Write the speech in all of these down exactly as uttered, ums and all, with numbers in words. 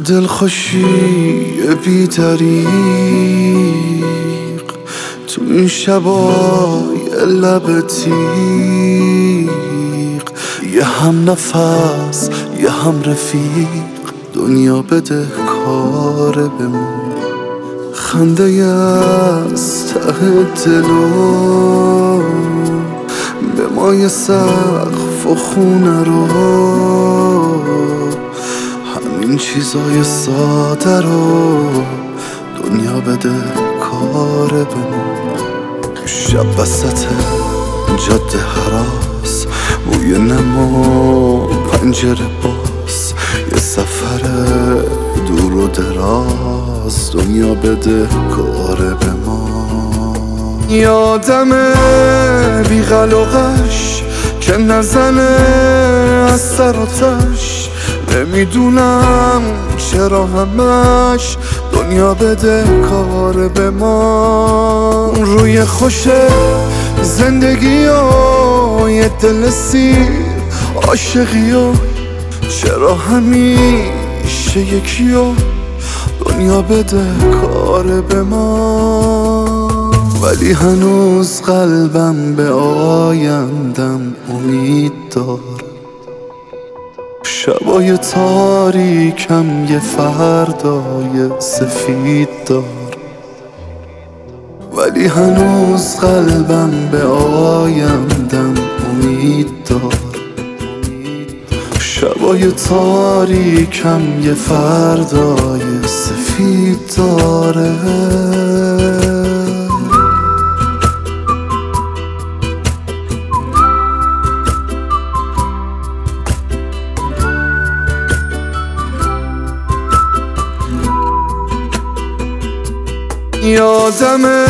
دلخوشی بی دریق تو این شبای لب تیغ، یه هم نفس یه هم رفیق، دنیا بده کار به ما. خنده از ته دلو به مای سقف و خونه رو، همین چیزای ساده رو دنیا بده کار به ما. شب وسط جاده هراس، بوی نما پنجره باز، یه سفر دور و دراز، دنیا بده کار به ما. یادمه بیغلقش که نزنه از سر و تش، نمیدونم چرا همش دنیا بده کار به ما. روی خوشه زندگی و یه دل سیر عاشقی و چرا همیشه یکی و دنیا بده کار به ما. ولی هنوز قلبم به آیندم امید دار، شبای تاریکم یه فردای سفید دار. ولی هنوز قلبم به آیندم امید دار، شبای تاریکم یه فردای سفید داره. یادمه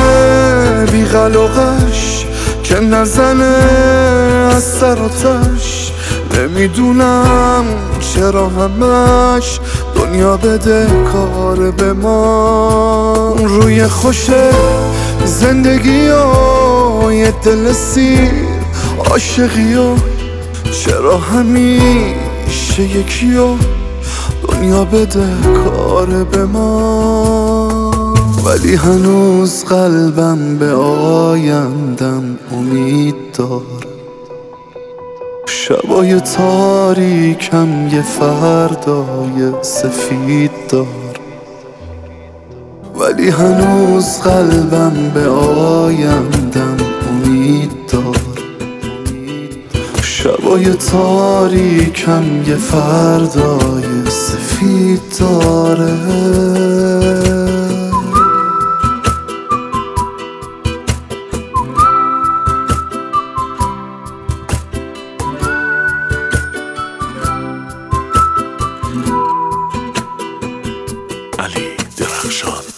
بیغلقش که نزنه از سر و تش، نمیدونم چرا همش دنیا بده کار به ما. روی خوشه زندگی و یه دل سیر عاشقی و چرا همیشه یکی و دنیا بده کار به ما. ولی هنوز قلبم به آیندم امید دار، شبای تاریکم یه فردای سفید دار. ولی هنوز قلبم به آیندم امید دار، شبای تاریکم یه فردای سفید داره. علی درخشان.